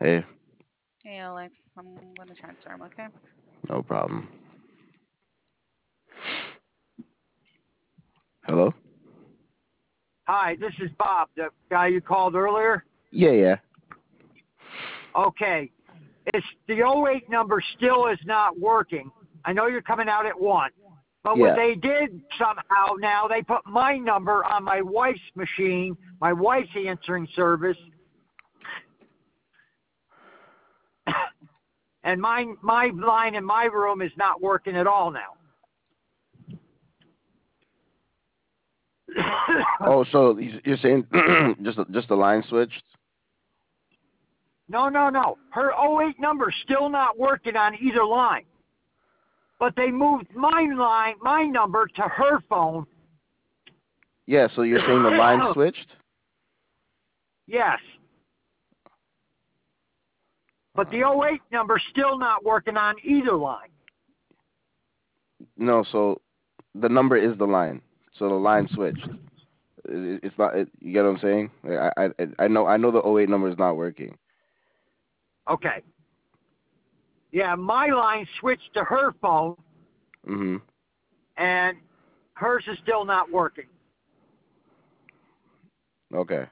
Hey, Hey, Alex. I'm gonna transfer him, okay? no problem. Hello? Hi, this is Bob, the guy you called earlier. Yeah, yeah. Okay. It's the '08 number still is not working. I know you're coming out at 1. But what Yeah. they did somehow now, they put my number on my wife's machine, my wife's answering service. And my line in my room is not working at all now. Oh, so you're saying just the line switched? No. Her '08 number's still not working on either line. But they moved my number to her phone. Yeah, so you're saying the line switched? Yes. But the '08 number's still not working on either line. No, so the number is the line. So the line switched. It's not. You get what I'm saying? I know the '08 number is not working. Okay. Yeah, my line switched to her phone, Mhm. and hers is still not working. Okay.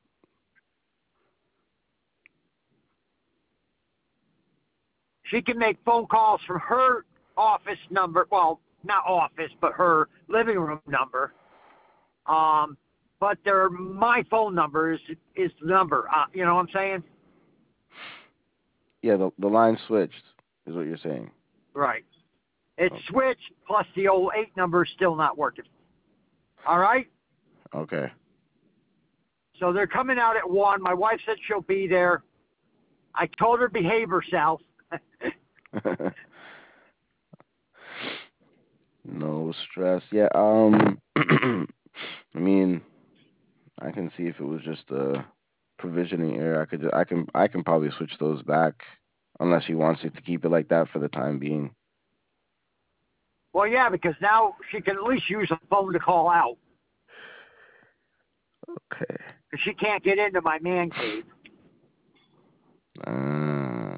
She can make phone calls from her office number. Well, not office, but her living room number. But my phone number is the number. You know what I'm saying? Yeah, the line switched is what you're saying. Right. It's Okay. switched plus the '08 number is still not working. All right. Okay. So they're coming out at 1. My wife said she'll be there. I told her behave herself. No stress. Yeah. I mean, I can see if it was just a provisioning error. I can probably switch those back, unless he wants it to keep it like that for the time being. Well, yeah, because now she can at least use a phone to call out Okay. because she can't get into my man cave. Uh,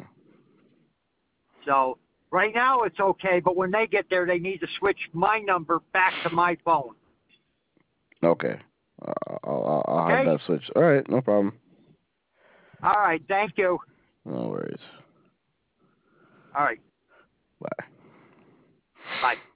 So right now it's okay, but when they get there, they need to switch my number back to my phone. okay. I'll have Okay? that switch. All right. No problem. All right. Thank you. No worries. All right. Bye. Bye.